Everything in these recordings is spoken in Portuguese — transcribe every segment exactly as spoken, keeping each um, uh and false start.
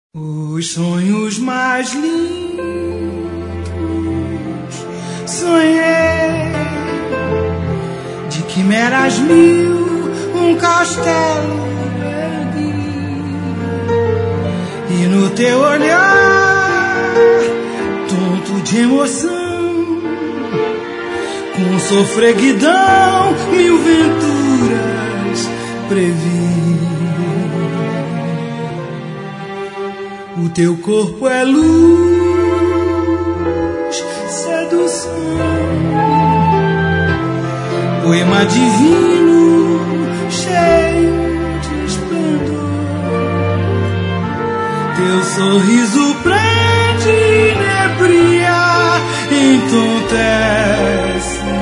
Os sonhos mais lindos sonhei, de quimeras mil um castelo ergui, e no teu olhar tonto de emoção, com sofreguidão mil venturas previ. O teu corpo é luz, sedução, poema divino, cheio de esplendor. Teu sorriso prende, inebria, entontece.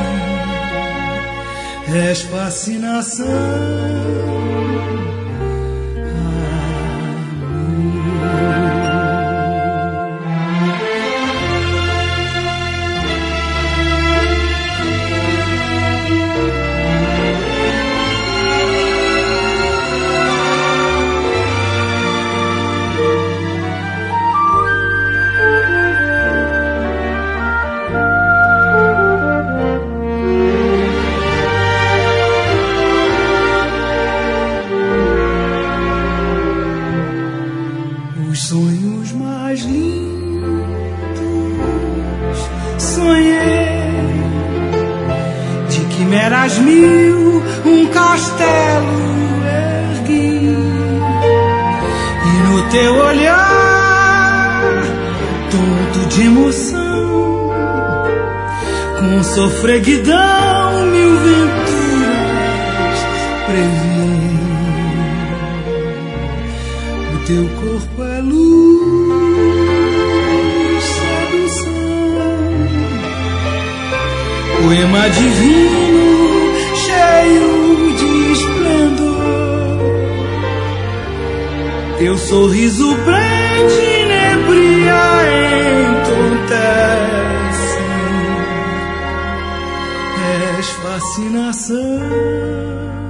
És fascinação. Os sonhos mais lindos sonhei, de quimeras mil um castelo ergui, e no teu olhar tonto de emoção, com sofreguidão mil venturas previ. O teu corpo é luz, sedução, poema divino, cheio de esplendor. Teu sorriso prende, inebria, entontece. És fascinação.